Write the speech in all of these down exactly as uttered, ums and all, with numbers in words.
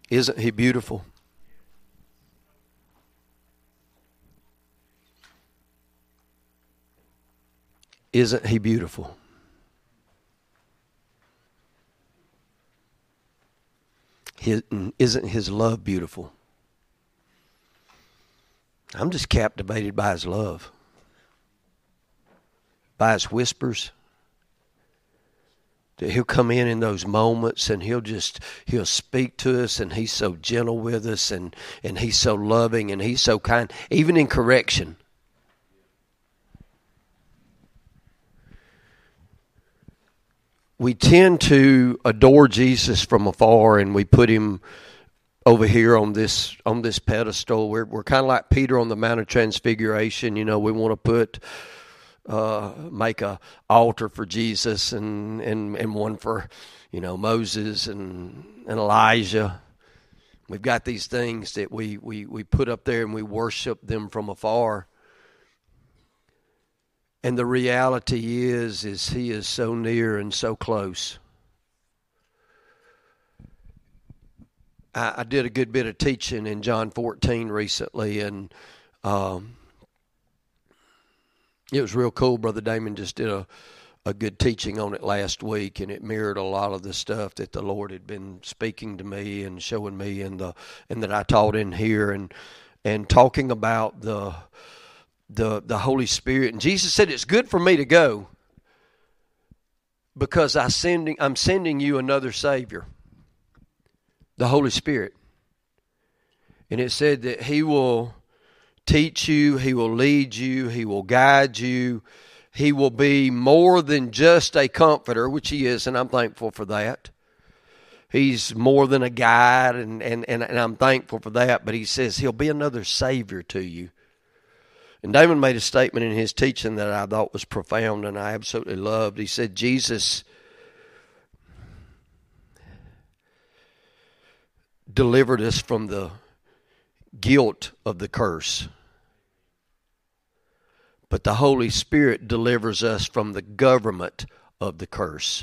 Isn't he beautiful? Isn't he beautiful? His, isn't his love beautiful? I'm just captivated by his love, by his whispers. That he'll come in in those moments and he'll just, he'll speak to us, and he's so gentle with us, and, and he's so loving, and he's so kind, even in correction. We tend to adore Jesus from afar, and we put him over here on this on this pedestal. We're we're kind of like Peter on the Mount of Transfiguration. You know, we want to put uh, make a altar for Jesus, and, and, and one for, you know, Moses and and Elijah. We've got these things that we we we put up there, and we worship them from afar. And the reality is, is he is so near and so close. I, I did a good bit of teaching in John fourteen recently, and um, it was real cool. Brother Damon just did a, a good teaching on it last week, and it mirrored a lot of the stuff that the Lord had been speaking to me and showing me, and the and that I taught in here, and and talking about the. the the Holy Spirit. And Jesus said, it's good for me to go because I sending I'm sending you another Savior, the Holy Spirit. And it said that he will teach you, he will lead you, he will guide you, he will be more than just a comforter, which he is, and I'm thankful for that. He's more than a guide, and, and, and, and I'm thankful for that, but he says he'll be another Savior to you. And Damon made a statement in his teaching that I thought was profound and I absolutely loved. He said, Jesus delivered us from the guilt of the curse, but the Holy Spirit delivers us from the government of the curse.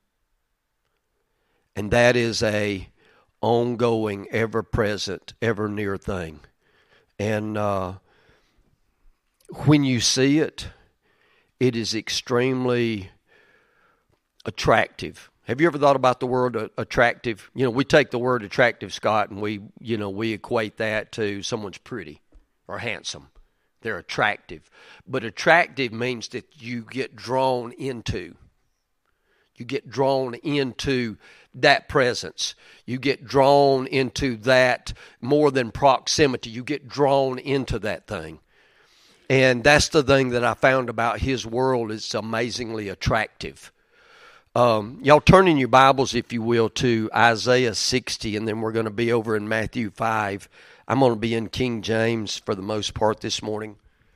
And that is a ongoing, ever-present, ever-near thing. And uh when you see it, it is extremely attractive. Have you ever thought about the word attractive? You know, we take the word attractive, Scott, and we, you know, we equate that to someone's pretty or handsome. They're attractive. But attractive means that you get drawn into. You get drawn into that presence. You get drawn into that more than proximity. You get drawn into that thing. And that's the thing that I found about his world. It's amazingly attractive. Um, y'all turn in your Bibles, if you will, to Isaiah sixty, and then we're going to be over in Matthew five. I'm going to be in King James for the most part this morning.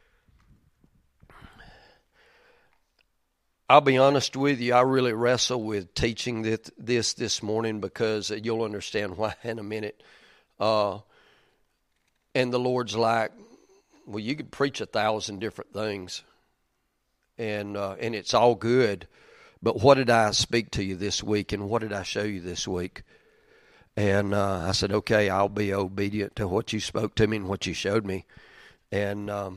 I'll be honest with you, I really wrestle with teaching this this, this morning because you'll understand why in a minute. Uh, and the Lord's like, well, you could preach a thousand different things, and uh, and it's all good, but what did I speak to you this week, and what did I show you this week? And uh, I said, okay, I'll be obedient to what you spoke to me and what you showed me. And um,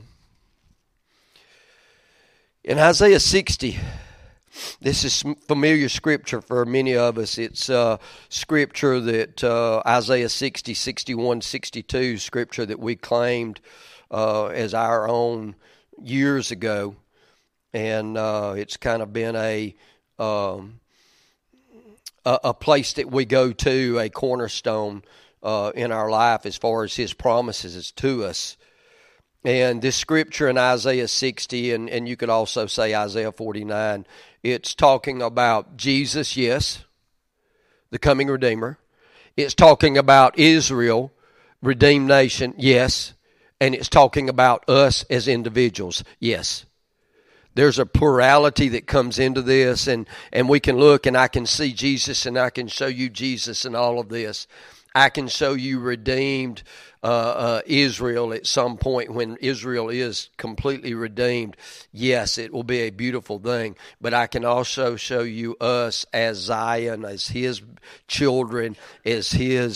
in Isaiah sixty, this is familiar scripture for many of us. It's uh, scripture that uh, Isaiah sixty, sixty-one, sixty-two, scripture that we claimed Uh, as our own years ago, and uh, it's kind of been a, um, a a place that we go to, a cornerstone uh, in our life as far as his promises to us. And this scripture in Isaiah sixty, and, and you could also say Isaiah forty-nine, it's talking about Jesus, yes, the coming Redeemer. It's talking about Israel, redeemed nation, yes. And it's talking about us as individuals, yes. There's a plurality that comes into this, and, and we can look, and I can see Jesus, and I can show you Jesus in all of this. I can show you redeemed uh, uh, Israel at some point when Israel is completely redeemed. Yes, it will be a beautiful thing, but I can also show you us as Zion, as his children, as his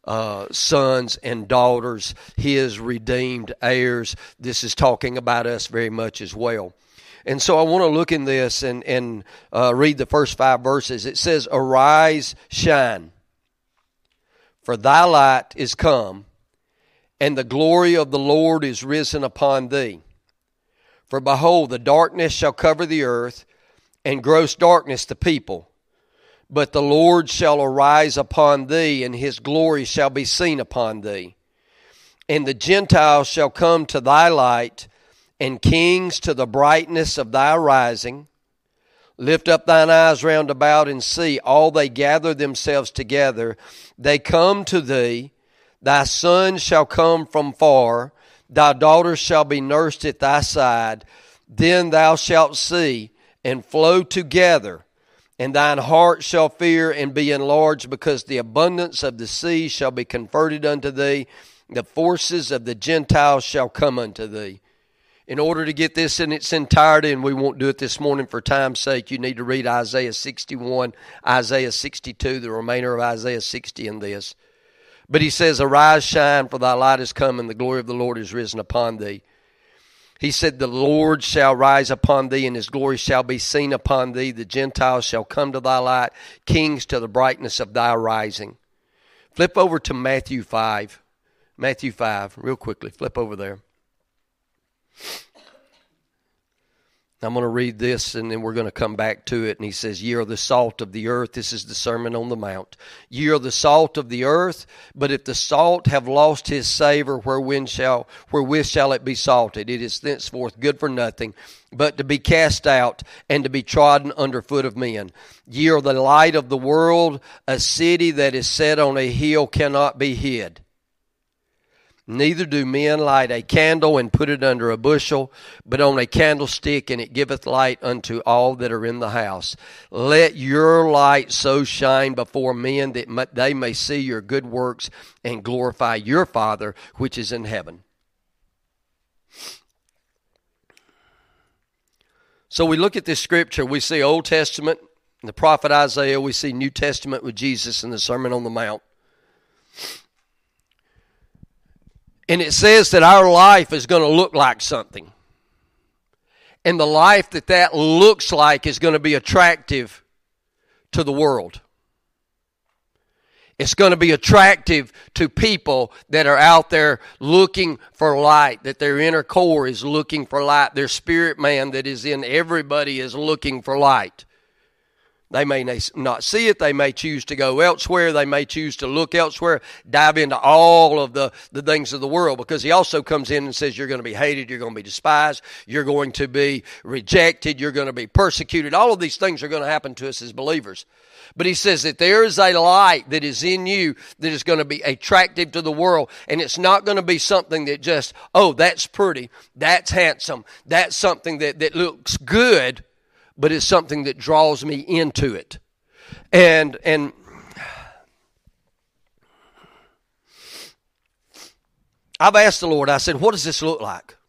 uh, sons and daughters, his redeemed heirs. This is talking about us very much as well. And so I want to look in this and, and uh, read the first five verses. It says, "Arise, shine, for thy light is come, and the glory of the Lord is risen upon thee. For behold, the darkness shall cover the earth, and gross darkness the people. But the Lord shall arise upon thee, and his glory shall be seen upon thee. And the Gentiles shall come to thy light, and kings to the brightness of thy rising. Lift up thine eyes round about and see, all they gather themselves together. They come to thee. Thy sons shall come from far. Thy daughters shall be nursed at thy side. Then thou shalt see and flow together, and thine heart shall fear and be enlarged, because the abundance of the sea shall be converted unto thee. The forces of the Gentiles shall come unto thee." In order to get this in its entirety, and we won't do it this morning for time's sake, you need to read Isaiah sixty-one, Isaiah sixty-two, the remainder of Isaiah sixty in this. But he says, "Arise, shine, for thy light is come, and the glory of the Lord is risen upon thee." He said, "The Lord shall rise upon thee, and his glory shall be seen upon thee. The Gentiles shall come to thy light, kings to the brightness of thy rising." Flip over to Matthew five. Matthew five, real quickly. Flip over there. I'm going to read this, and then we're going to come back to it. And he says, "Ye are the salt of the earth." This is the Sermon on the Mount. "Ye are the salt of the earth, but if the salt have lost his savor, wherewith shall, wherewith shall it be salted? It is thenceforth good for nothing, but to be cast out and to be trodden under foot of men. Ye are the light of the world. A city that is set on a hill cannot be hid. Neither do men light a candle and put it under a bushel, but on a candlestick, and it giveth light unto all that are in the house. Let your light so shine before men that they may see your good works and glorify your Father which is in heaven." So we look at this scripture, we see Old Testament, the prophet Isaiah, we see New Testament with Jesus in the Sermon on the Mount. And it says that our life is going to look like something. And the life that that looks like is going to be attractive to the world. It's going to be attractive to people that are out there looking for light, that their inner core is looking for light. Their spirit man that is in everybody is looking for light. They may not see it. They may choose to go elsewhere. They may choose to look elsewhere, dive into all of the, the things of the world, because he also comes in and says you're going to be hated, you're going to be despised, you're going to be rejected, you're going to be persecuted. All of these things are going to happen to us as believers. But he says that there is a light that is in you that is going to be attractive to the world. And it's not going to be something that just, oh, that's pretty, that's handsome, that's something that, that looks good, but it's something that draws me into it. And and I've asked the Lord, I said, what does this look like?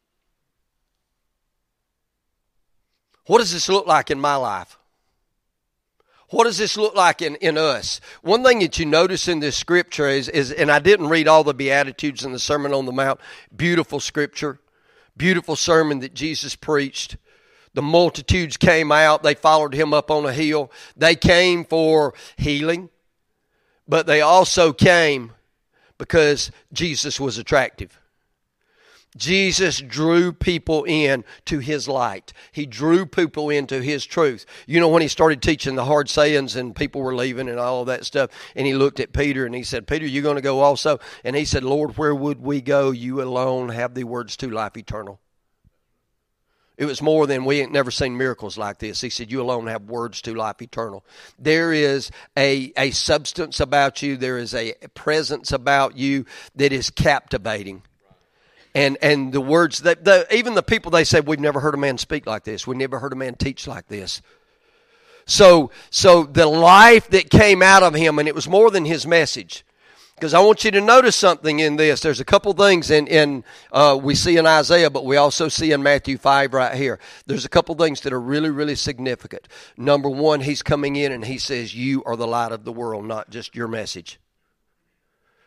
What does this look like in my life? What does this look like in, in us? One thing that you notice in this scripture is, is, and I didn't read all the Beatitudes in the Sermon on the Mount, beautiful scripture, beautiful sermon that Jesus preached. The multitudes came out. They followed him up on a hill. They came for healing, but they also came because Jesus was attractive. Jesus drew people in to his light. He drew people into his truth. You know, when he started teaching the hard sayings and people were leaving and all of that stuff, and he looked at Peter and he said, "Peter, you going to go also?" And he said, "Lord, where would we go? You alone have the words to life eternal." It was more than we ain't never seen miracles like this. He said, "You alone have words to life eternal." There is a, a substance about you. There is a presence about you that is captivating. And and the words, that the, even the people, they say, "We've never heard a man speak like this. We've never heard a man teach like this." So, so the life that came out of him, and it was more than his message. Because I want you to notice something in this. There's a couple things in, in uh, we see in Isaiah, but we also see in Matthew five right here. There's a couple things that are really, really significant. Number one, he's coming in and he says, "You are the light of the world," not just your message.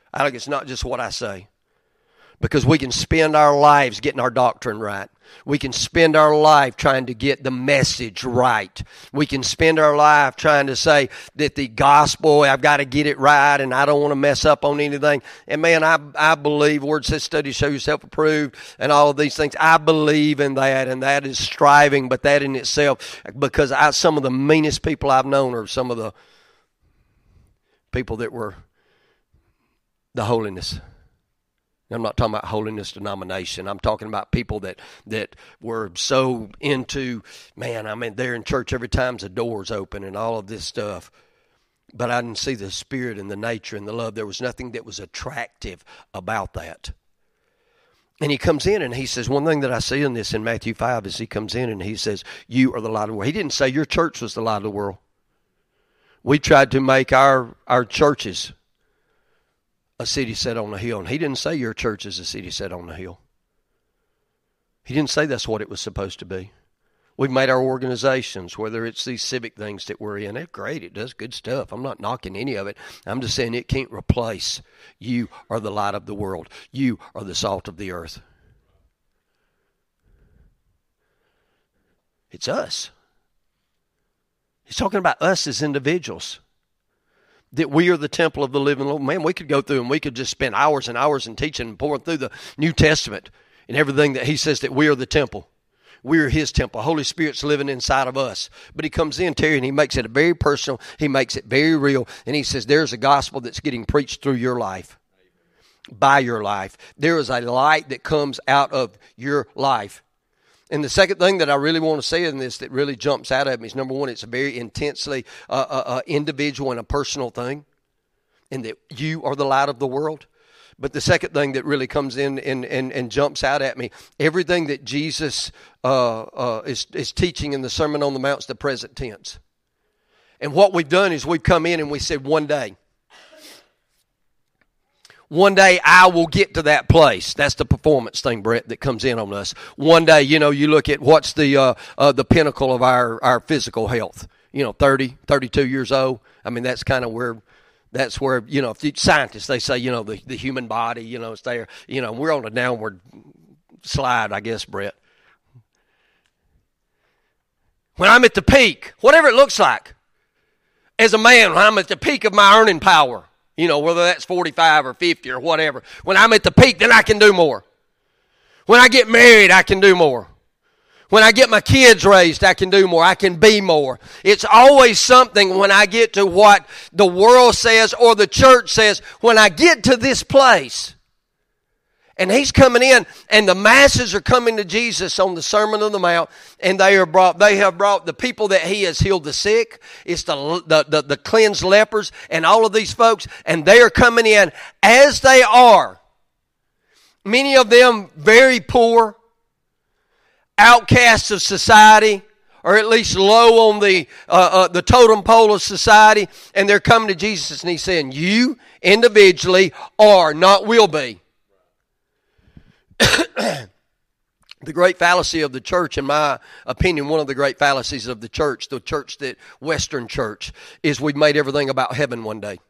I think it's not just what I say. Because we can spend our lives getting our doctrine right. We can spend our life trying to get the message right. We can spend our life trying to say that the gospel, I've got to get it right and I don't want to mess up on anything. And man, I I believe, word says study, show yourself approved and all of these things. I believe in that, and that is striving, but that in itself, because I, some of the meanest people I've known are some of the people that were the holiness. I'm not talking about holiness denomination. I'm talking about people that, that were so into, man, I mean, they're in church every time the door's open and all of this stuff. But I didn't see the spirit and the nature and the love. There was nothing that was attractive about that. And he comes in and he says, one thing that I see in this in Matthew five is he comes in and he says, you are the light of the world. He didn't say your church was the light of the world. We tried to make our, our churches a city set on a hill. And he didn't say your church is a city set on a hill. He didn't say that's what it was supposed to be. We've made our organizations, whether it's these civic things that we're in, they're great. It does good stuff. I'm not knocking any of it. I'm just saying it can't replace you are the light of the world. You are the salt of the earth. It's us. He's talking about us as individuals. That we are the temple of the living Lord. Man, we could go through and we could just spend hours and hours in teaching and pouring through the New Testament and everything that he says that we are the temple. We are his temple. Holy Spirit's living inside of us. But he comes in, Terry, and he makes it very personal. He makes it very real. And he says there's a gospel that's getting preached through your life, by your life. There is a light that comes out of your life. And the second thing that I really want to say in this that really jumps out at me is, number one, it's a very intensely uh, uh, uh, individual and a personal thing, and that you are the light of the world. But the second thing that really comes in and, and, and jumps out at me, everything that Jesus uh, uh, is, is teaching in the Sermon on the Mount is the present tense. And what we've done is we've come in and we said, one day, One day I will get to that place. That's the performance thing, Brett, that comes in on us. One day, you know, you look at what's the uh, uh, the pinnacle of our, our physical health. You know, thirty, thirty-two years old. I mean, that's kind of where, that's where, you know, if you, scientists, they say, you know, the, the human body, you know, it's there. You know, we're on a downward slide, I guess, Brett. When I'm at the peak, whatever it looks like, as a man, when I'm at the peak of my earning power, you know, whether that's forty-five or fifty or whatever. When I'm at the peak, then I can do more. When I get married, I can do more. When I get my kids raised, I can do more. I can be more. It's always something when I get to what the world says or the church says, when I get to this place. And he's coming in, and the masses are coming to Jesus on the Sermon on the Mount, and they are brought. They have brought the people that he has healed the sick. It's the the the, the cleansed lepers, and all of these folks, and they are coming in as they are. Many of them very poor, outcasts of society, or at least low on the uh, uh, the totem pole of society, and they're coming to Jesus, and he's saying, "You individually are, not will be." The great fallacy of the church, in my opinion, one of the great fallacies of the church, the church that, Western church, is we've made everything about heaven one day.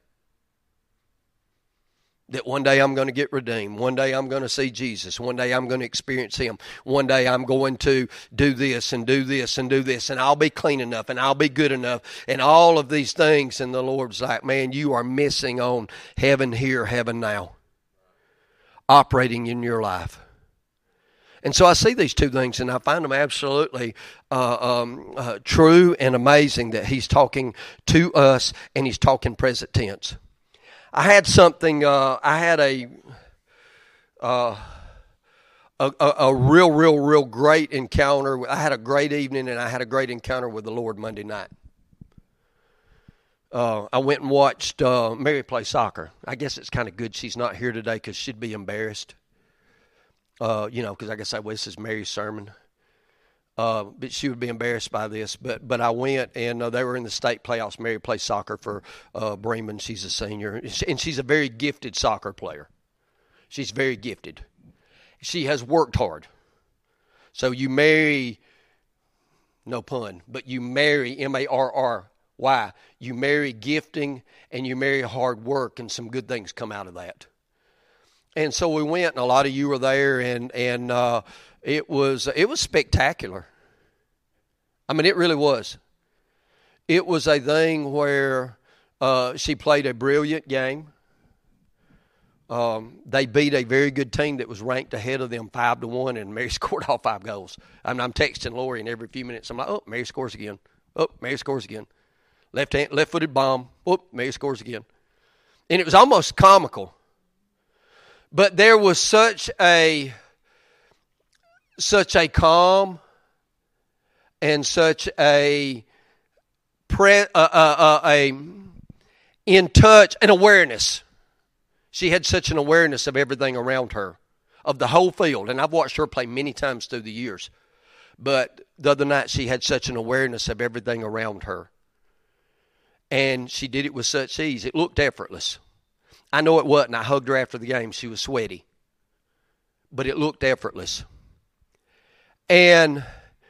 That one day I'm going to get redeemed. One day I'm going to see Jesus. One day I'm going to experience him. One day I'm going to do this and do this and do this. And I'll be clean enough and I'll be good enough. And all of these things. And the Lord's like, man, you are missing on heaven here, heaven now. Operating in your life. And so I see these two things, and I find them absolutely uh, um, uh, true and amazing that he's talking to us, and he's talking present tense. I had something, uh, I had a, uh, a, a, a real, real, real great encounter. I had a great evening, and I had a great encounter with the Lord Monday night. Uh, I went and watched uh, Mary play soccer. I guess it's kind of good she's not here today because she'd be embarrassed. Uh, you know, because I guess I well, this is Mary's sermon. Uh, but she would be embarrassed by this. But but I went, and uh, they were in the state playoffs. Mary plays soccer for uh, Bremen. She's a senior, and she's a very gifted soccer player. She's very gifted. She has worked hard. So you marry, no pun, but you marry, M A R R Why? You marry gifting and you marry hard work, and some good things come out of that. And so we went, and a lot of you were there, and and uh, it was it was spectacular. I mean, it really was. It was a thing where uh, she played a brilliant game. Um, they beat a very good team that was ranked ahead of them five to one, and Mary scored all five goals. I mean, I'm texting Lori, and every few minutes I'm like, "Oh, Mary scores again. Oh, Mary scores again. Left hand, left-footed bomb. Oh, Mary scores again." And it was almost comical. But there was such a such a calm and such a pre, uh, uh, uh, a in touch and awareness. She had such an awareness of everything around her, of the whole field. And I've watched her play many times through the years. But the other night she had such an awareness of everything around her. And she did it with such ease. It looked effortless. I know it wasn't. I hugged her after the game. She was sweaty. But it looked effortless. And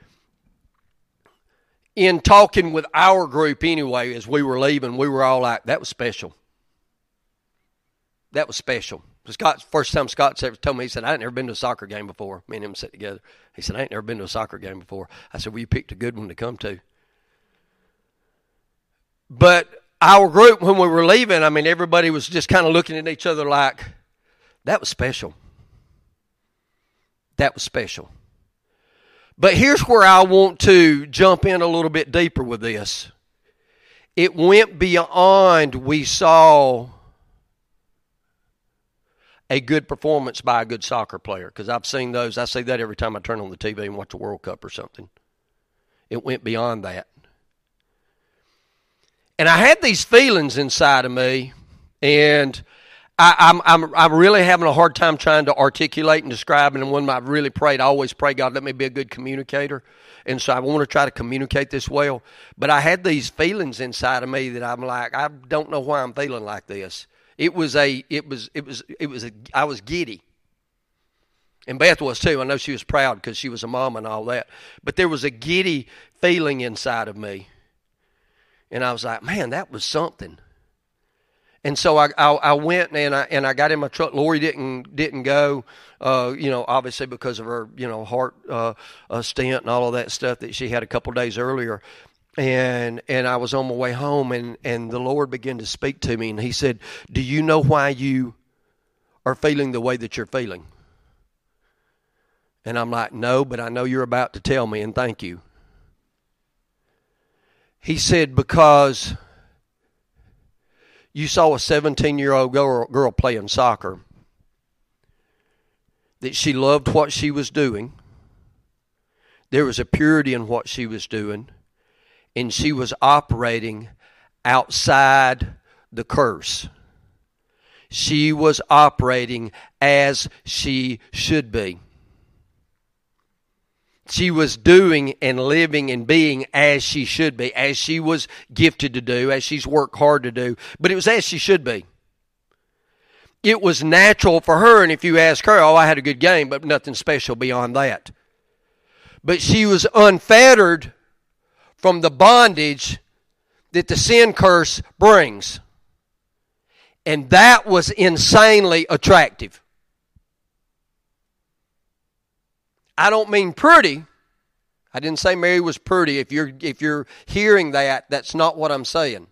in talking with our group anyway, as we were leaving, we were all like, that was special. That was special. Scott, first time Scott ever told me, he said, I ain't never been to a soccer game before. Me and him sat together. He said, I ain't never been to a soccer game before. I said, well, you picked a good one to come to. But our group, when we were leaving, I mean, everybody was just kind of looking at each other like, that was special. That was special. But here's where I want to jump in a little bit deeper with this. It went beyond we saw a good performance by a good soccer player, because I've seen those. I see that every time I turn on the T V and watch the World Cup or something. It went beyond that. And I had these feelings inside of me, and I, I'm, I'm I'm really having a hard time trying to articulate and describe it. And when I've really prayed, I always pray, God, let me be a good communicator. And so I want to try to communicate this well. But I had these feelings inside of me that I'm like, I don't know why I'm feeling like this. It was a, it was, it was, it was a, I was giddy. And Beth was too. I know she was proud because she was a mom and all that. But there was a giddy feeling inside of me. And I was like, man, that was something. And so I, I, I went and I and I got in my truck. Lori didn't didn't go, uh, you know, obviously because of her, you know, heart uh, uh, stent and all of that stuff that she had a couple days earlier. And and I was on my way home, and, and the Lord began to speak to me, and He said, do you know why you are feeling the way that you're feeling? And I'm like, no, but I know you're about to tell me, and thank you. He said, because you saw a seventeen-year-old girl, girl playing soccer, that she loved what she was doing. There was a purity in what she was doing. And she was operating outside the curse. She was operating as she should be. She was doing and living and being as she should be, as she was gifted to do, as she's worked hard to do. But it was as she should be. It was natural for her, and if you ask her, oh, I had a good game, but nothing special beyond that. But she was unfettered from the bondage that the sin curse brings. And that was insanely attractive. I don't mean pretty. I didn't say Mary was pretty. If you're if you're hearing that, that's not what I'm saying.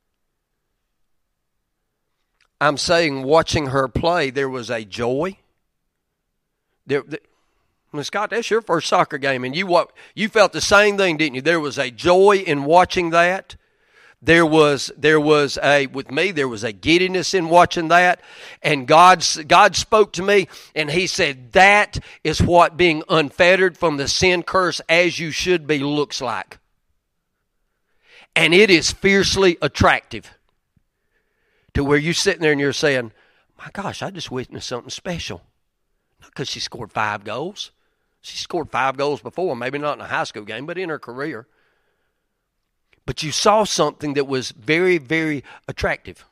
I'm saying watching her play, there was a joy. There, there Well, Scott, that's your first soccer game, and you what you felt the same thing, didn't you? There was a joy in watching that. There was there was a with me there was a giddiness in watching that, and God God spoke to me, and He said that is what being unfettered from the sin curse as you should be looks like, and it is fiercely attractive. To where you're sitting there and you're saying, "My gosh, I just witnessed something special," not because she scored five goals. She scored five goals before, maybe not in a high school game, but in her career. But you saw something that was very, very attractive.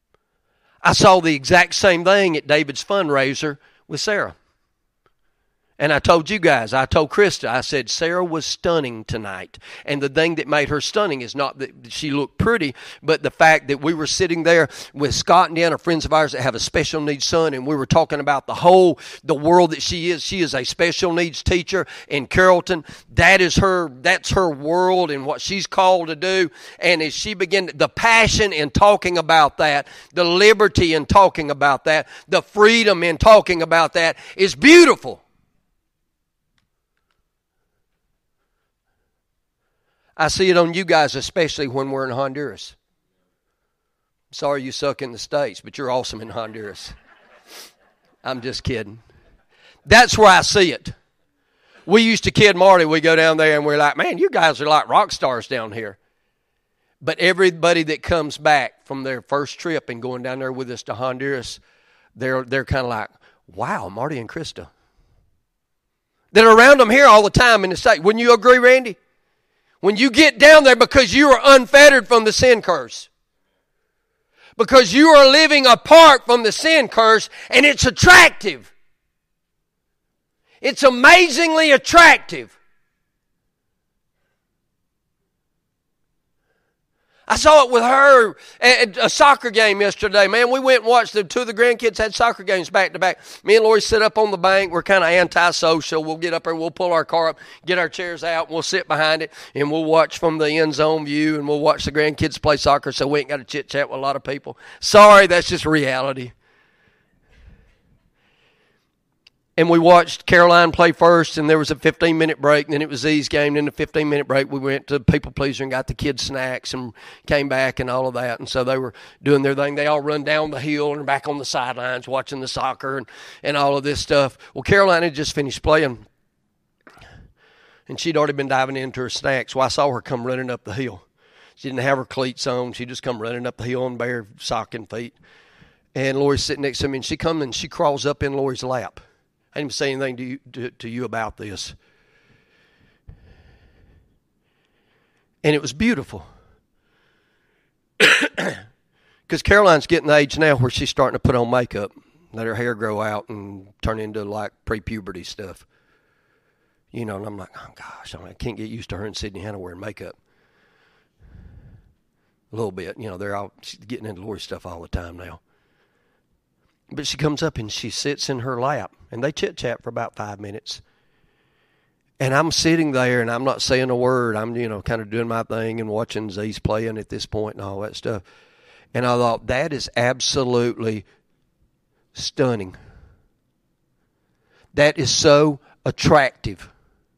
I saw the exact same thing at David's fundraiser with Sarah. And I told you guys, I told Krista, I said, Sarah was stunning tonight. And the thing that made her stunning is not that she looked pretty, but the fact that we were sitting there with Scott and Deanna, friends of ours that have a special needs son, and we were talking about the whole, the world that she is. She is a special needs teacher in Carrollton. That is her, that's her world and what she's called to do. And as she began, the passion in talking about that, the liberty in talking about that, the freedom in talking about that is beautiful. I see it on you guys, especially when we're in Honduras. Sorry you suck in the States, but you're awesome in Honduras. I'm just kidding. That's where I see it. We used to kid Marty. We go down there and we're like, man, you guys are like rock stars down here. But everybody that comes back from their first trip and going down there with us to Honduras, they're they're kind of like, wow, Marty and Krista. They're around them here all the time in the state. Wouldn't you agree, Randy? When you get down there, because you are unfettered from the sin curse. Because you are living apart from the sin curse, and it's attractive. It's amazingly attractive. I saw it with her at a soccer game yesterday. Man, we went and watched the two of the grandkids had soccer games back to back. Me and Lori sit up on the bank. We're kind of anti-social. We'll get up there, we'll pull our car up, get our chairs out, and we'll sit behind it, and we'll watch from the end zone view, and we'll watch the grandkids play soccer, so we ain't got to chit-chat with a lot of people. Sorry, that's just reality. And we watched Caroline play first, and there was a fifteen-minute break, and then it was Z's game. Then the fifteen-minute break, we went to People Pleaser and got the kids snacks and came back and all of that. And so they were doing their thing. They all run down the hill and are back on the sidelines watching the soccer and, and all of this stuff. Well, Caroline had just finished playing, and she'd already been diving into her snacks. So I saw her come running up the hill. She didn't have her cleats on. She just come running up the hill on bare socking feet. And Lori's sitting next to me, and she comes and she crawls up in Lori's lap. I didn't even say anything to you, to, to you about this. And it was beautiful. Because Caroline's getting the age now where she's starting to put on makeup, let her hair grow out and turn into like pre-puberty stuff. You know, and I'm like, oh gosh, I can't get used to her and Sydney Hannah wearing makeup. A little bit, you know, they're all she's getting into Lori stuff all the time now. But she comes up and she sits in her lap, and they chit-chat for about five minutes. And I'm sitting there, and I'm not saying a word. I'm, you know, kind of doing my thing and watching Z's playing at this point and all that stuff. And I thought, that is absolutely stunning. That is so attractive.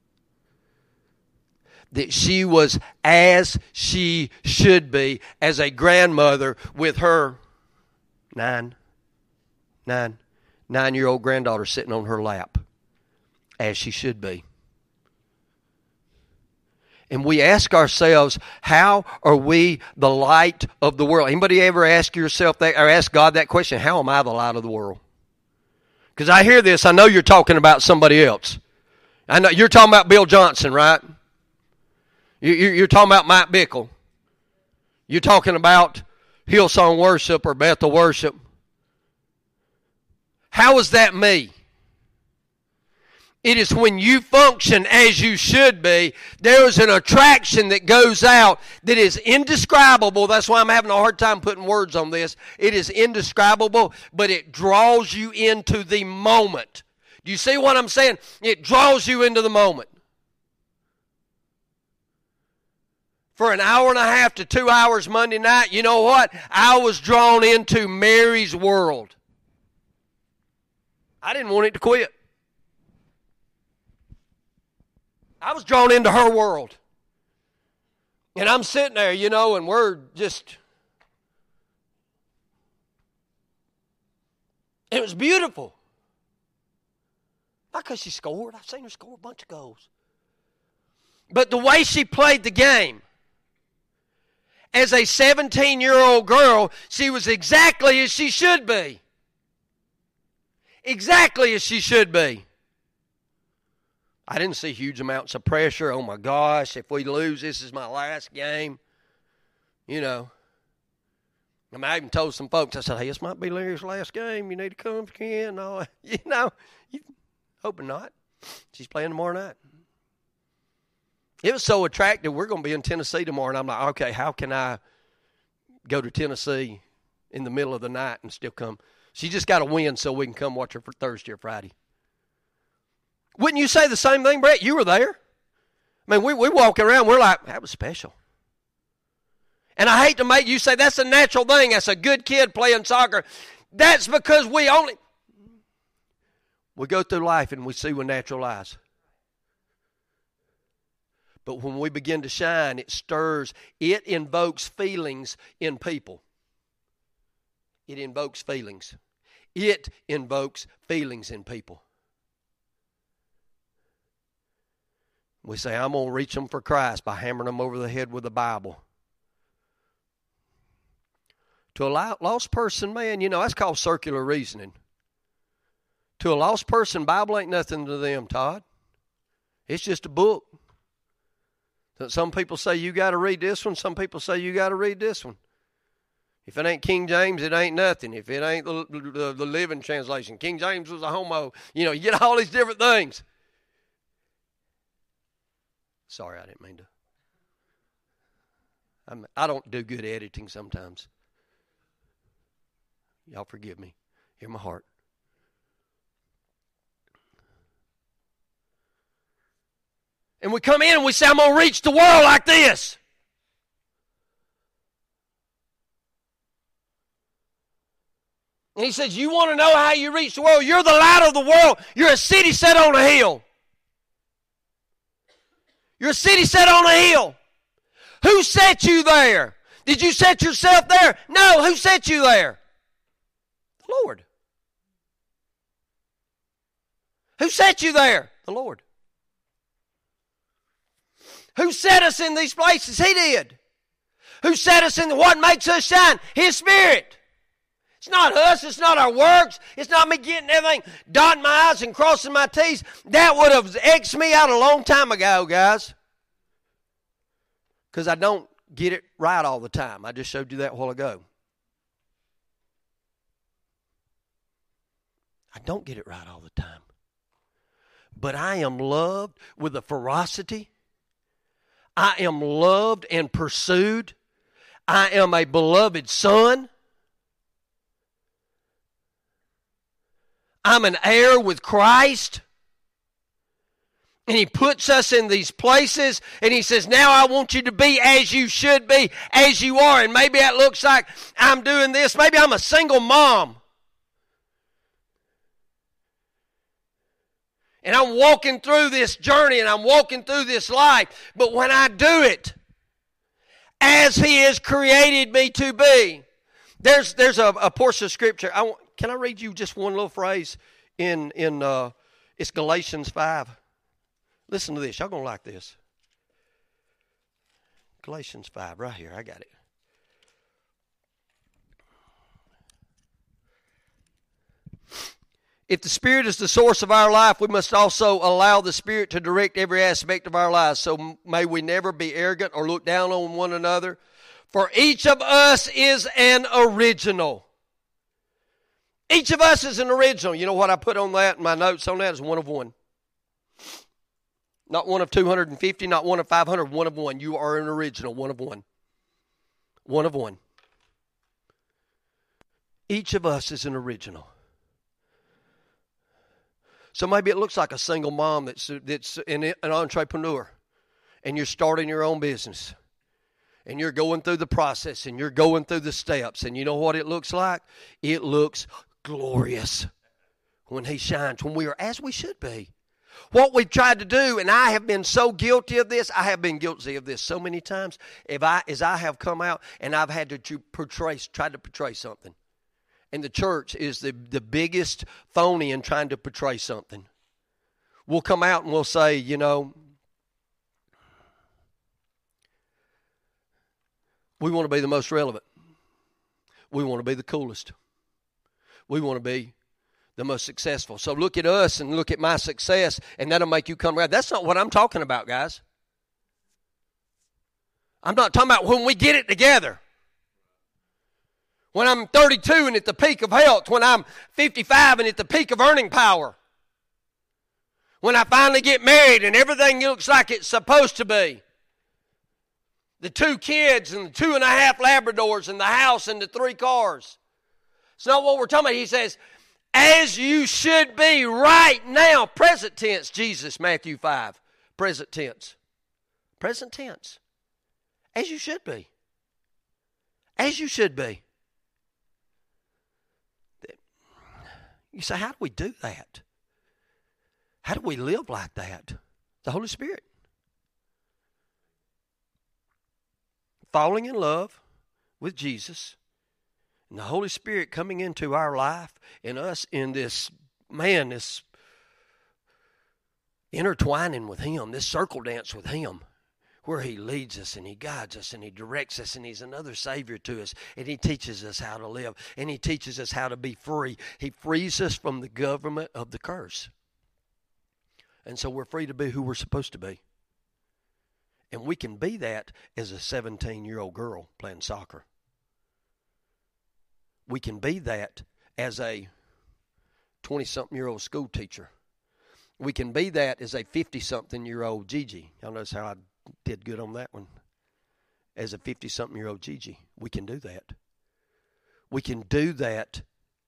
That she was as she should be as a grandmother with her nine Nine, nine-year-old granddaughter sitting on her lap, as she should be. And we ask ourselves, how are we the light of the world? Anybody ever ask yourself that, or ask God that question? How am I the light of the world? Because I hear this, I know you're talking about somebody else. I know you're talking about Bill Johnson, right? You're talking about Mike Bickle. You're talking about Hillsong Worship or Bethel Worship. How is that me? It is when you function as you should be, there is an attraction that goes out that is indescribable. That's why I'm having a hard time putting words on this. It is indescribable, but it draws you into the moment. Do you see what I'm saying? It draws you into the moment. For an hour and a half to two hours Monday night, you know what? I was drawn into Mary's world. I didn't want it to quit. I was drawn into her world. And I'm sitting there, you know, and we're just... It was beautiful. Not because she scored. I've seen her score a bunch of goals. But the way she played the game, as a seventeen-year-old girl, she was exactly as she should be. Exactly as she should be. I didn't see huge amounts of pressure. Oh my gosh, if we lose, this is my last game. You know. I mean, I even told some folks, I said, hey, this might be Larry's last game. You need to come again. No, you know, you, hoping not. She's playing tomorrow night. It was so attractive. We're going to be in Tennessee tomorrow. And I'm like, okay, how can I go to Tennessee in the middle of the night and still come? She just got to win so we can come watch her for Thursday or Friday. Wouldn't you say the same thing, Brett? You were there. I mean, we we walking around, we're like, that was special. And I hate to make you say that's a natural thing. That's a good kid playing soccer. That's because we only, we go through life and we see with natural eyes. But when we begin to shine, it stirs, it invokes feelings in people. It invokes feelings. It invokes feelings in people. We say, I'm going to reach them for Christ by hammering them over the head with the Bible. To a lost person, man, you know, that's called circular reasoning. To a lost person, Bible ain't nothing to them, Todd. It's just a book. Some people say you got to read this one. Some people say you got to read this one. If it ain't King James, it ain't nothing. If it ain't the, the, the Living Translation, King James was a homo. You know, you get all these different things. Sorry, I didn't mean to. I'm, I don't do good editing sometimes. Y'all forgive me. Hear my heart. And we come in and we say, I'm going to reach the world like this. And he says, you want to know how you reach the world? You're the light of the world. You're a city set on a hill. You're a city set on a hill. Who set you there? Did you set yourself there? No, who set you there? The Lord. Who set you there? The Lord. Who set us in these places? He did. Who set us in the, what makes us shine? His Spirit. It's not us. It's not our works. It's not me getting everything, dotting my I's and crossing my T's. That would have X'd me out a long time ago, guys. Because I don't get it right all the time. I just showed you that a while ago. I don't get it right all the time. But I am loved with a ferocity. I am loved and pursued. I am a beloved son. I'm an heir with Christ. And he puts us in these places, and he says, now I want you to be as you should be, as you are. And maybe that looks like I'm doing this. Maybe I'm a single mom. And I'm walking through this journey, and I'm walking through this life. But when I do it, as he has created me to be, there's there's a, a portion of Scripture. I want, can I read you just one little phrase in, in uh, it's Galatians five. Listen to this. Y'all going to like this. Galatians five, right here. I got it. If the Spirit is the source of our life, we must also allow the Spirit to direct every aspect of our lives. So may we never be arrogant or look down on one another. For each of us is an original. Each of us is an original. You know what I put on that? My notes on that is one of one. Not one of two hundred fifty, not one of five hundred, one of one. You are an original, one of one. One of one. Each of us is an original. So maybe it looks like a single mom that's, that's an, an entrepreneur, and you're starting your own business, and you're going through the process, and you're going through the steps, and you know what it looks like? It looks glorious when he shines, when we are as we should be. What we've tried to do, and I have been so guilty of this, I have been guilty of this so many times, if I, as I have come out and I've had to portray, try to portray something. And the church is the, the biggest phony in trying to portray something. We'll come out and we'll say, you know, we want to be the most relevant. We want to be the coolest. We want to be the most successful. So look at us and look at my success, and that'll make you come around. That's not what I'm talking about, guys. I'm not talking about when we get it together. When I'm thirty-two and at the peak of health. When I'm fifty-five and at the peak of earning power. When I finally get married and everything looks like it's supposed to be. The two kids and the two and a half Labradors and the house and the three cars. It's not what we're talking about. He says, as you should be right now. Present tense, Jesus, Matthew five. Present tense. Present tense. As you should be. As you should be. You say, how do we do that? How do we live like that? The Holy Spirit. Falling in love with Jesus and the Holy Spirit coming into our life and us in this, man, this intertwining with Him, this circle dance with Him, where He leads us and He guides us and He directs us and He's another Savior to us and He teaches us how to live and He teaches us how to be free. He frees us from the government of the curse. And so we're free to be who we're supposed to be. And we can be that as a seventeen-year-old girl playing soccer. We can be that as a twenty-something-year-old school teacher. We can be that as a fifty-something-year-old Gigi. Y'all notice how I did good on that one? As a fifty-something-year-old Gigi. We can do that. We can do that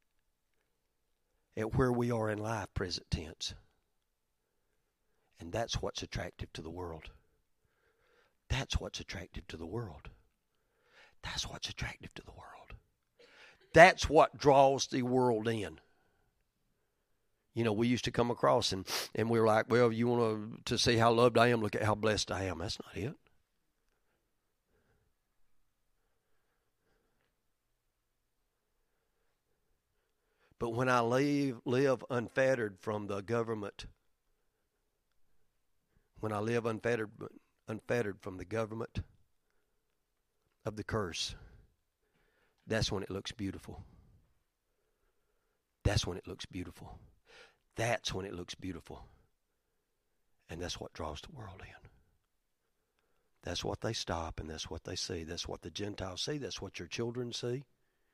at where we are in life, present tense. And that's what's attractive to the world. That's what's attractive to the world. That's what's attractive to the world. That's what draws the world in. You know, we used to come across and, and we were like, well, you want to, to see how loved I am, look at how blessed I am. That's not it. But when I live, live unfettered from the government, when I live unfettered unfettered from the government of the curse, that's when it looks beautiful. That's when it looks beautiful. That's when it looks beautiful. And that's what draws the world in. That's what they stop and that's what they see. That's what the Gentiles see. That's what your children see.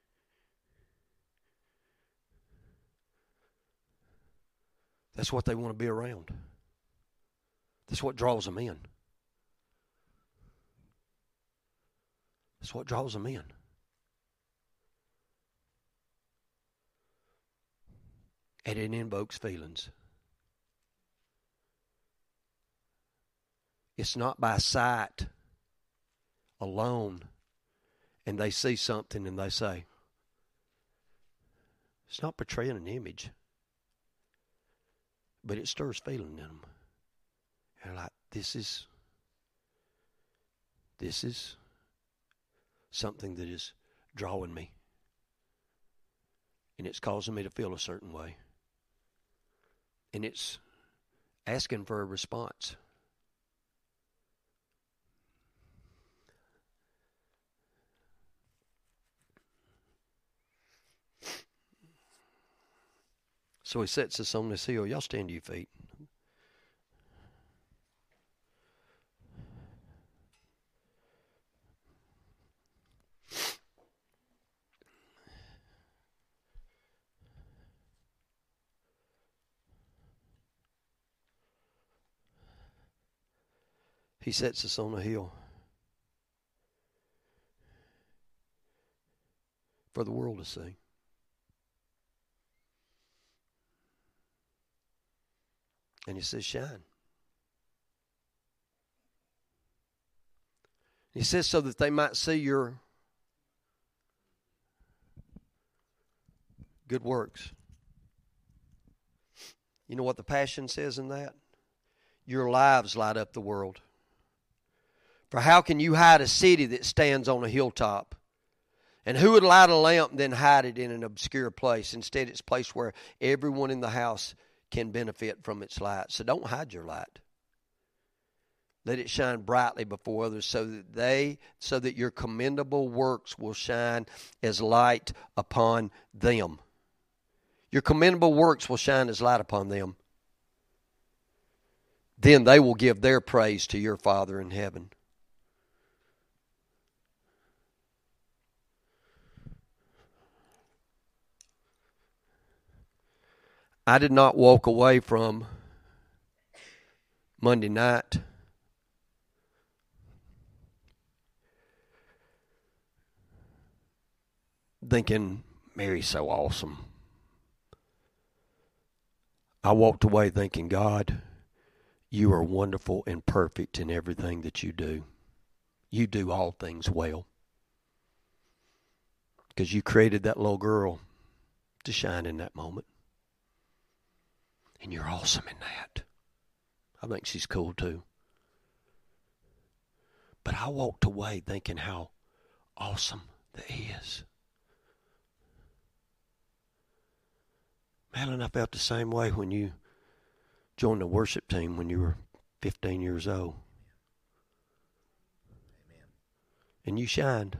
That's what they want to be around. That's what draws them in. That's what draws them in. And it invokes feelings. It's not by sight alone and they see something and they say, it's not portraying an image, but it stirs feeling in them. They're like, this is, this is something that is drawing me. And it's causing me to feel a certain way. And it's asking for a response. So He sets us on this hill. Y'all stand to your feet. He sets us on a hill for the world to see. And He says, shine. He says so that they might see your good works. You know what the Passion says in that? Your lives light up the world. For how can you hide a city that stands on a hilltop? And who would light a lamp and then hide it in an obscure place? Instead, it's a place where everyone in the house can benefit from its light. So don't hide your light. Let it shine brightly before others so that they, so that your commendable works will shine as light upon them. Your commendable works will shine as light upon them. Then they will give their praise to your Father in heaven. I did not walk away from Monday night, thinking, Mary's so awesome. I walked away thinking, God, you are wonderful and perfect in everything that you do. You do all things well. Because you created that little girl to shine in that moment. And you're awesome in that. I think she's cool too. But I walked away thinking how awesome that he is. Madeline, I felt the same way when you joined the worship team when you were fifteen years old. Amen. And you shined.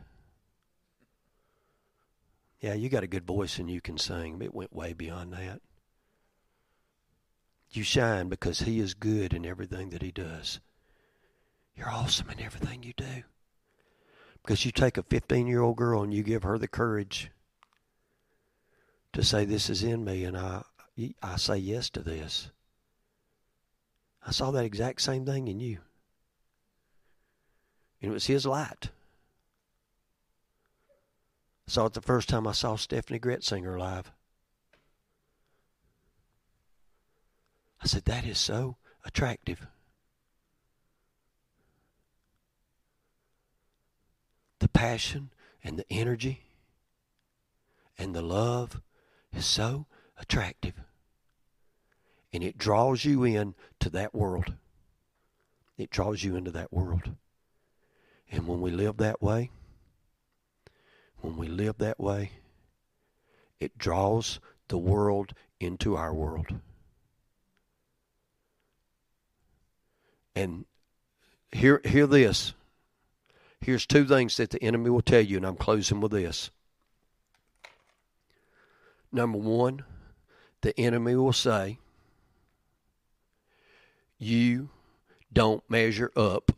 Yeah, you got a good voice and you can sing, but it went way beyond that. You shine because he is good in everything that he does. You're awesome in everything you do. Because you take a fifteen-year-old girl and you give her the courage to say, this is in me, and I, I say yes to this. I saw that exact same thing in you. And it was his light. I saw it the first time I saw Stephanie Gretzinger live. I said, that is so attractive. The passion and the energy and the love is so attractive. And it draws you in to that world. It draws you into that world. And when we live that way, when we live that way, it draws the world into our world. And hear, hear this. Here's two things that the enemy will tell you, and I'm closing with this. Number one, the enemy will say, you don't measure up.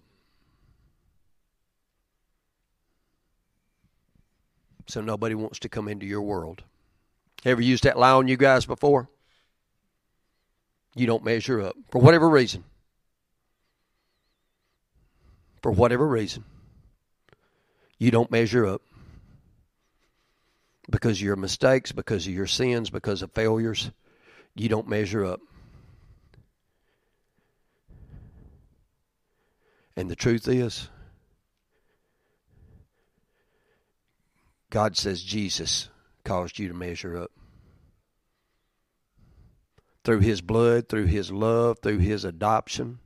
So nobody wants to come into your world. Ever used that lie on you guys before? You don't measure up. For whatever reason. For whatever reason. You don't measure up. Because of your mistakes, because of your sins, because of failures. You don't measure up. And the truth is, God says Jesus caused you to measure up. Through his blood, through his love, through his adoption.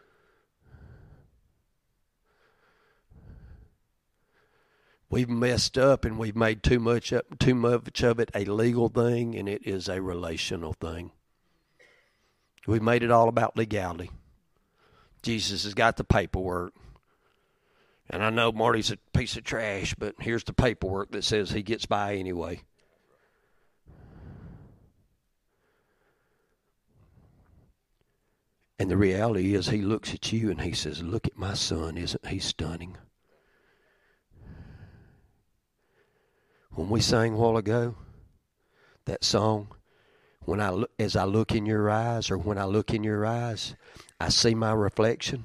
We've messed up and we've made too much up, too much of it a legal thing, and it is a relational thing. We've made it all about legality. Jesus has got the paperwork. And I know Marty's a piece of trash, but here's the paperwork that says he gets by anyway. And the reality is he looks at you and he says, look at my son, isn't he stunning? When we sang a while ago, that song, when I look, as I look in your eyes, or when I look in your eyes, I see my reflection.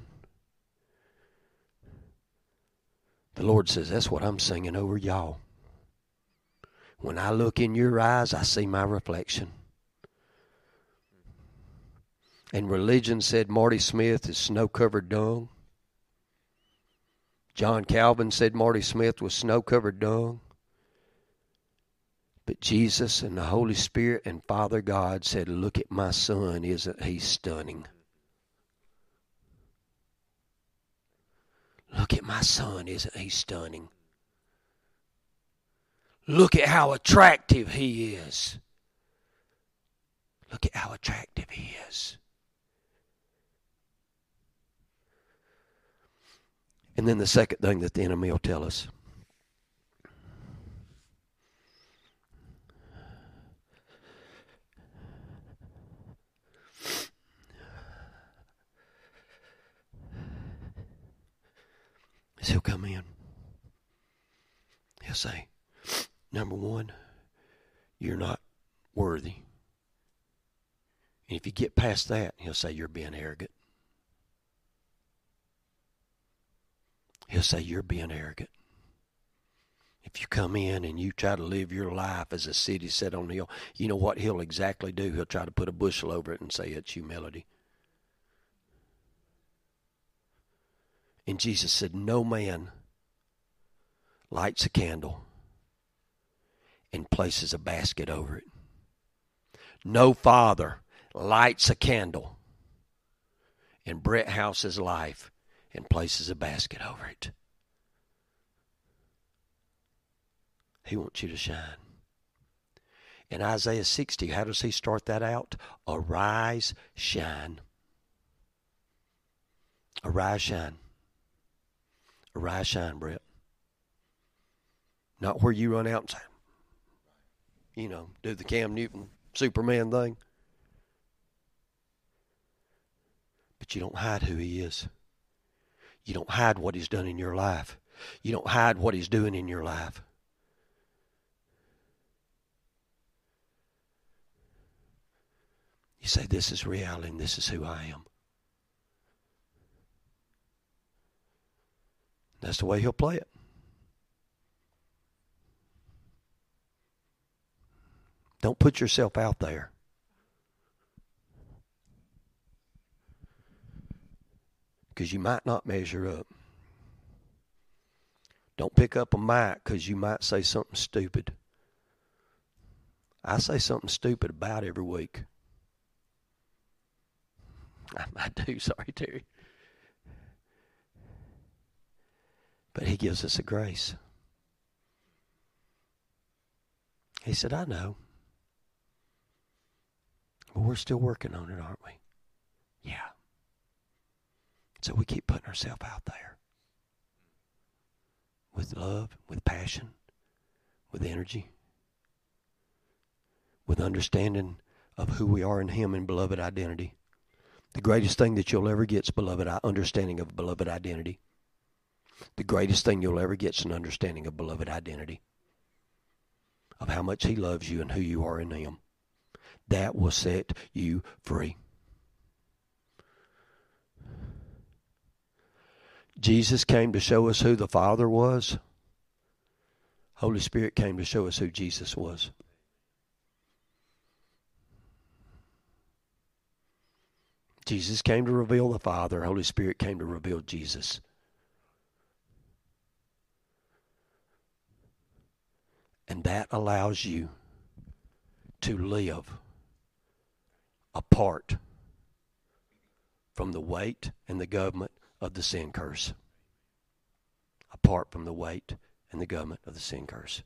The Lord says, that's what I'm singing over y'all. When I look in your eyes, I see my reflection. And religion said Marty Smith is snow-covered dung. John Calvin said Marty Smith was snow-covered dung. But Jesus and the Holy Spirit and Father God said, look at my son, isn't he stunning? Look at my son, isn't he stunning? Look at how attractive he is. Look at how attractive he is. And then the second thing that the enemy will tell us. Is he'll come in. He'll say, number one, you're not worthy. And if you get past that, he'll say you're being arrogant. He'll say, you're being arrogant. If you come in and you try to live your life as a city set on the hill, you know what he'll exactly do? He'll try to put a bushel over it and say it's humility. And Jesus said, no man lights a candle and places a basket over it. No father lights a candle in Brett House's life and places a basket over it. He wants you to shine. In Isaiah sixty, how does he start that out? Arise, shine. Arise, shine. Arise, shine, Brett. Not where you run out and say, you know, do the Cam Newton Superman thing. But you don't hide who he is. You don't hide what he's done in your life. You don't hide what he's doing in your life. You say, this is reality and this is who I am. That's the way he'll play it. Don't put yourself out there. Because you might not measure up. Don't pick up a mic because you might say something stupid. I say something stupid about every week. I, I do, sorry, Terry. But he gives us a grace. He said, I know. But we're still working on it, aren't we? Yeah. So we keep putting ourselves out there. With love, with passion, with energy, with understanding of who we are in him and beloved identity. The greatest thing that you'll ever get is beloved understanding of beloved identity. The greatest thing you'll ever get is an understanding of beloved identity. Of how much he loves you and who you are in him. That will set you free. Jesus came to show us who the Father was. Holy Spirit came to show us who Jesus was. Jesus came to reveal the Father. Holy Spirit came to reveal Jesus. And that allows you to live apart from the weight and the government of the sin curse. Apart from the weight and the government of the sin curse.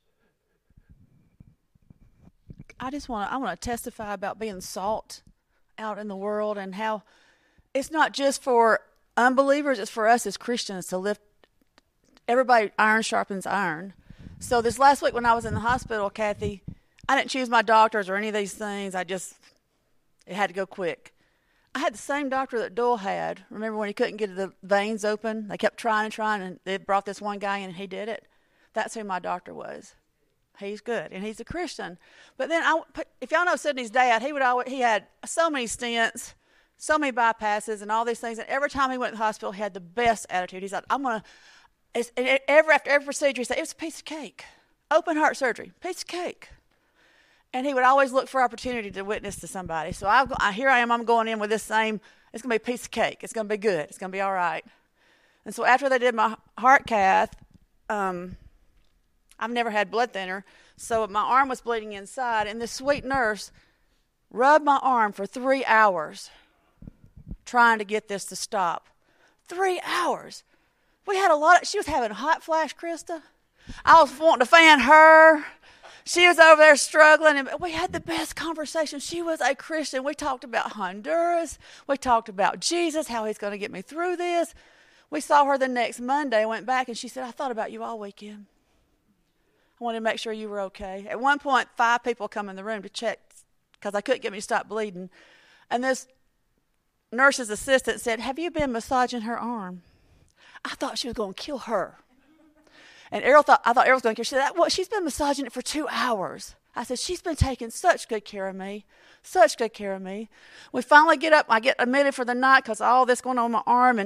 I just want to I want to testify about being salt out in the world and how it's not just for unbelievers, it's for us as Christians to lift everybody. Iron sharpens iron. So this last week when I was in the hospital, Kathy, I didn't choose my doctors or any of these things. I just, it had to go quick. I had the same doctor that Doyle had. Remember when he couldn't get the veins open? They kept trying and trying, and they brought this one guy in, and he did it. That's who my doctor was. He's good, and he's a Christian. But then, I, if y'all know Sydney's dad, he would always, he had so many stents, so many bypasses, and all these things. And every time he went to the hospital, he had the best attitude. He's like, I'm going to, every, after every procedure, he said, it was a piece of cake. Open heart surgery, piece of cake. And he would always look for opportunity to witness to somebody. So I, I, here I am, I'm going in with this same, it's going to be a piece of cake. It's going to be good. It's going to be all right. And so after they did my heart cath, um, I've never had blood thinner, so my arm was bleeding inside, and this sweet nurse rubbed my arm for three hours trying to get this to stop. Three hours. We had a lot of, she was having a hot flash, Krista. I was wanting to fan her. She was over there struggling, and we had the best conversation. She was a Christian. We talked about Honduras. We talked about Jesus, how he's going to get me through this. We saw her the next Monday, went back, and she said, I thought about you all weekend. I wanted to make sure you were okay. At one point, five people come in the room to check because I couldn't get me to stop bleeding. And this nurse's assistant said, have you been massaging her arm? I thought she was going to kill her. And Errol thought, I thought Errol was going to kill her. She said, well, she's been massaging it for two hours. I said, she's been taking such good care of me, such good care of me. We finally get up. I get admitted for the night because all this going on in my arm. And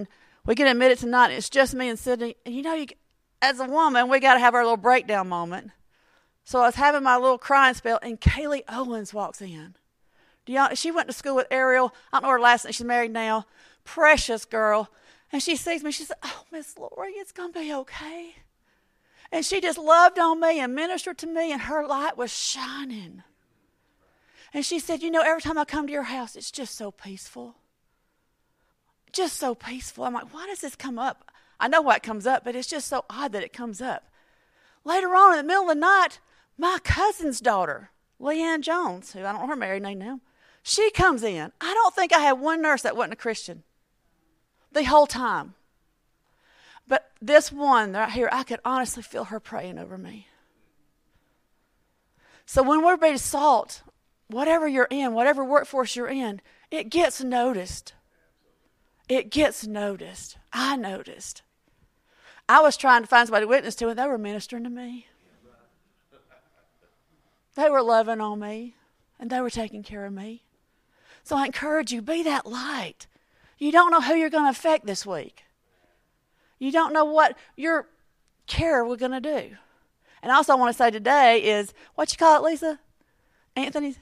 We get admitted tonight. It's just me and Sydney. And you know, you, as a woman, we got to have our little breakdown moment. So I was having my little crying spell, and Kaylee Owens walks in. Do y'all, she went to school with Ariel. I don't know her last name. She's married now. Precious girl. And she sees me. She said, "Oh, Miss Lori, it's going to be okay." And she just loved on me and ministered to me, and her light was shining. And she said, "You know, every time I come to your house, it's just so peaceful. Just so peaceful." I'm like, why does this come up? I know why it comes up, but it's just so odd that it comes up. Later on, in the middle of the night, my cousin's daughter, Leanne Jones, who I don't know her married name now, she comes in. I don't think I had one nurse that wasn't a Christian the whole time. But this one right here, I could honestly feel her praying over me. So when we're being salt, whatever you're in, whatever workforce you're in, it gets noticed. It gets noticed. I noticed. I was trying to find somebody to witness to, and they were ministering to me. They were loving on me, and they were taking care of me. So I encourage you, be that light. You don't know who you're going to affect this week. You don't know what your care we're going to do. And also I want to say today is, what you call it, Lisa? Anthony's?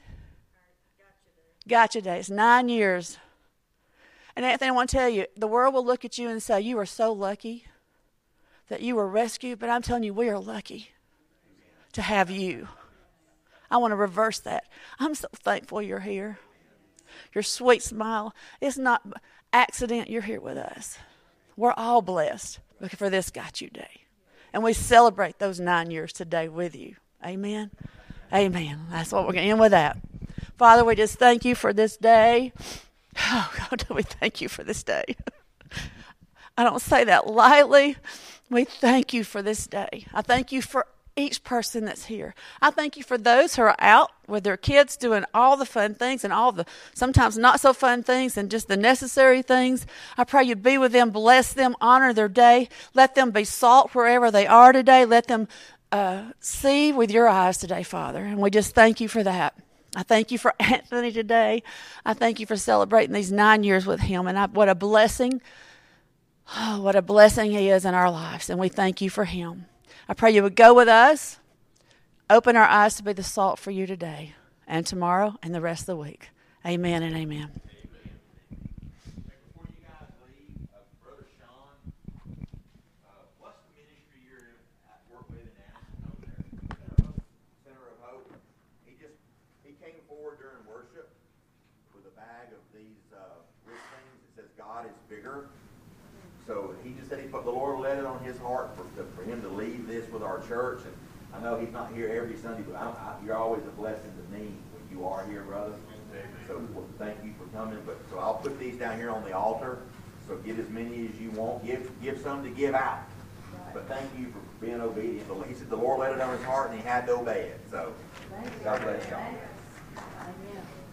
Gotcha Day. It's nine years. And Anthony, I want to tell you, the world will look at you and say, you are so lucky that you were rescued. But I'm telling you, we are lucky to have you. I want to reverse that. I'm so thankful you're here. Your sweet smile. It's not accident you're here with us. We're all blessed for this Got You Day. And we celebrate those nine years today with you. Amen. Amen. That's what we're going to end with that. Father, we just thank you for this day. Oh, God, we thank you for this day. I don't say that lightly. We thank you for this day. I thank you for each person that's here. I thank you for those who are out with their kids doing all the fun things and all the sometimes not so fun things and just the necessary things. I pray you be with them, bless them, honor their day. Let them be salt wherever they are today. Let them uh, see with your eyes today, Father. And we just thank you for that. I thank you for Anthony today. I thank you for celebrating these nine years with him. And I, what a blessing. Oh, what a blessing he is in our lives. And we thank you for him. I pray you would go with us, open our eyes to be the salt for you today and tomorrow and the rest of the week. Amen and amen. Before you guys leave, uh, Brother Sean, uh, what's the ministry you're at work with in Anderson over there? Center of Hope. He just he came forward during worship with a bag of these uh, rich things that says God is bigger. So he just said he put the Lord led it on his heart for, to, for him to leave this with our church. And I know he's not here every Sunday, but I, I, you're always a blessing to me when you are here, brother. Amen. So well, thank you for coming. But so I'll put these down here on the altar. So get as many as you want. Give give some to give out. But thank you for being obedient. He said the Lord led it on his heart, and he had to obey it. So God bless y'all. Amen.